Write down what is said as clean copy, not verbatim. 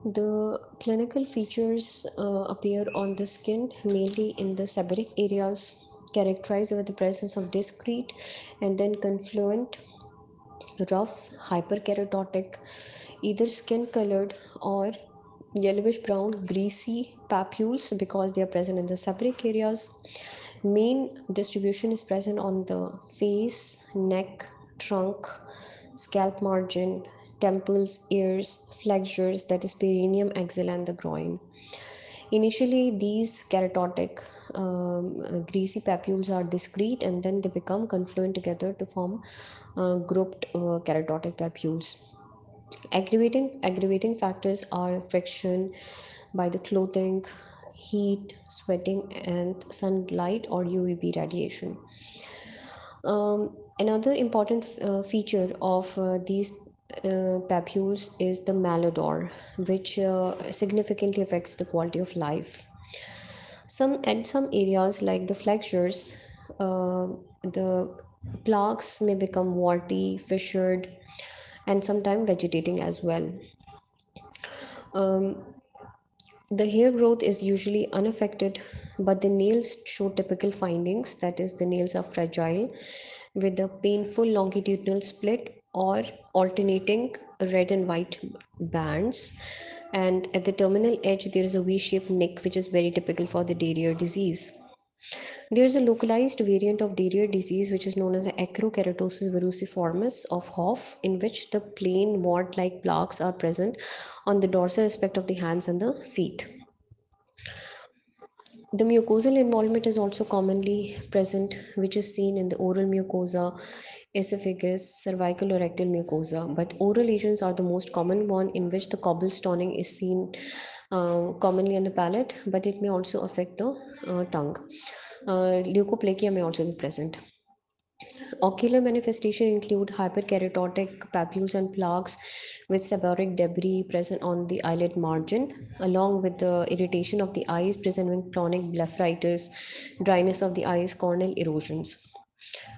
The clinical features appear on the skin mainly in the seborrheic areas, characterized by the presence of discrete and then confluent, rough, hyperkeratotic, either skin colored or yellowish brown, greasy papules because they are present in the seborrheic areas. Main distribution is present on the face, neck, trunk, scalp margin, temples, ears, flexures, that is perineum, axilla, and the groin. Initially, these keratotic greasy papules are discrete and then they become confluent together to form grouped keratotic papules. Aggravating factors are friction by the clothing, heat, sweating, and sunlight or UVB radiation. Another important feature of these papules is the malodor, which significantly affects the quality of life. Some areas like the flexures, the plaques may become warty, fissured, and sometimes vegetating as well. Um, the hair growth is usually unaffected, but the nails show typical findings, that is, the nails are fragile with a painful longitudinal split or alternating red and white bands. And at the terminal edge, there is a V shaped neck, which is very typical for the Derriere disease. There is a localized variant of Derriere disease which is known as acrokeratosis verruciformis of Hoff, in which the plain wart-like plaques are present on the dorsal aspect of the hands and the feet. The mucosal involvement is also commonly present, which is seen in the oral mucosa, esophagus, cervical or rectal mucosa. But oral lesions are the most common one, in which the cobblestoning is seen commonly on the palate, but it may also affect the tongue. Leukoplakia may also be present. Ocular manifestation include hyperkeratotic papules and plaques with seborrheic debris present on the eyelid margin, along with the irritation of the eyes, present with chronic blepharitis, dryness of the eyes, corneal erosions.